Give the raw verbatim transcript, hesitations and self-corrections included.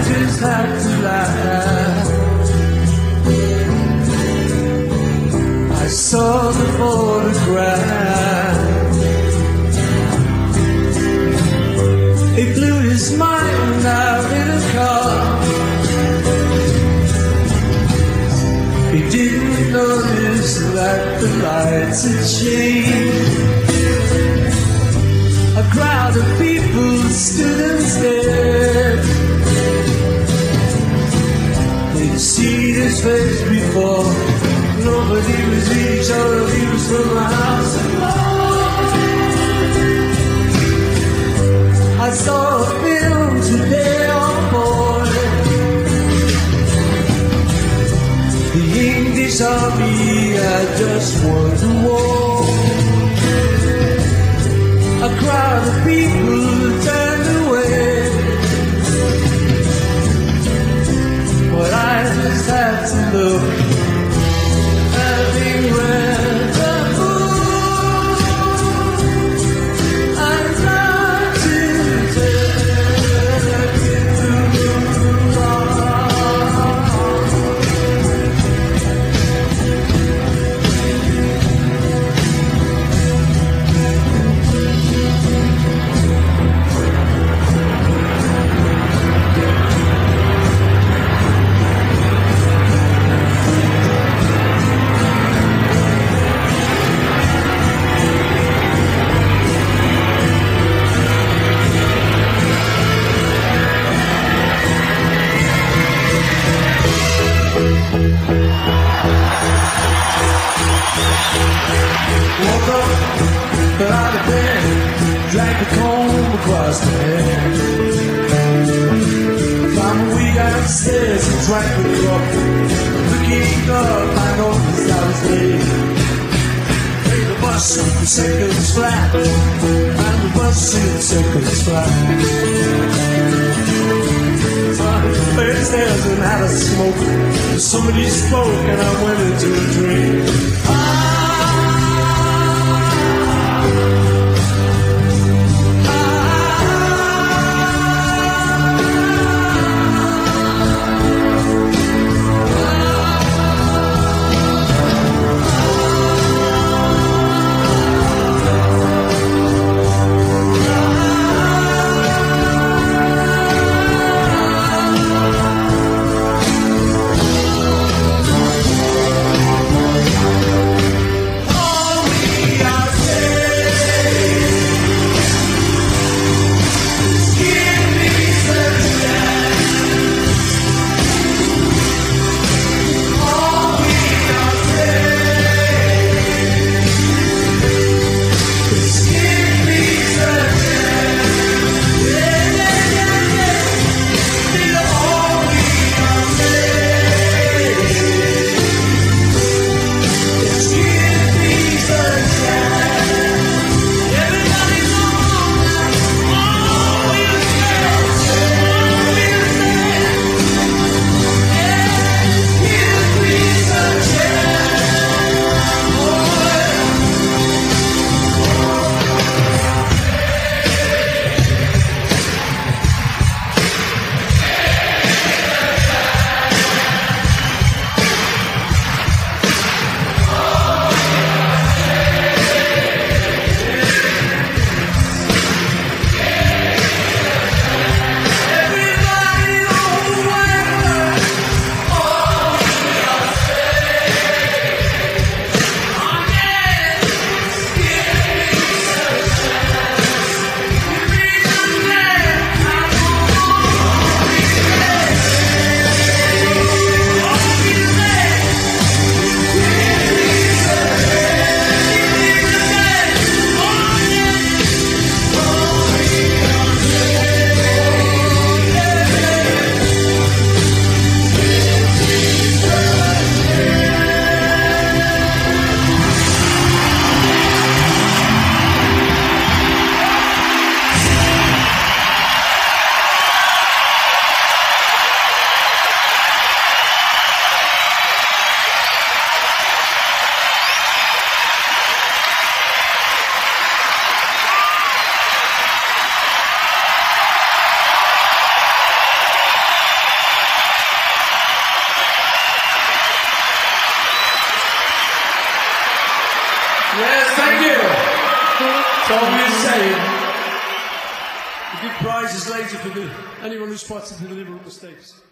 just have to laugh. I saw the photograph. He blew his mind out in a car. He didn't notice that the lights had changed. A crowd of people stood and stared. They'd seen his face before. Nobody was really sure he was from a house alone. I saw a film today on board. The English army had just won the war. A crowd of people turned away, but I just had to look. Having read the book, I'd like to take it too long. Woke up, got out of bed, drank the comb across the head. Found a weed downstairs and drank the cup. Looking up, I noticed I was late. Hey, the bus in seconds flat, and the bus in seconds flat. So I went upstairs and had a smoke. Somebody spoke and I went into a dream. Yes, thank you. So we're saying the big prize is later for the, anyone who spots the deliberate mistakes.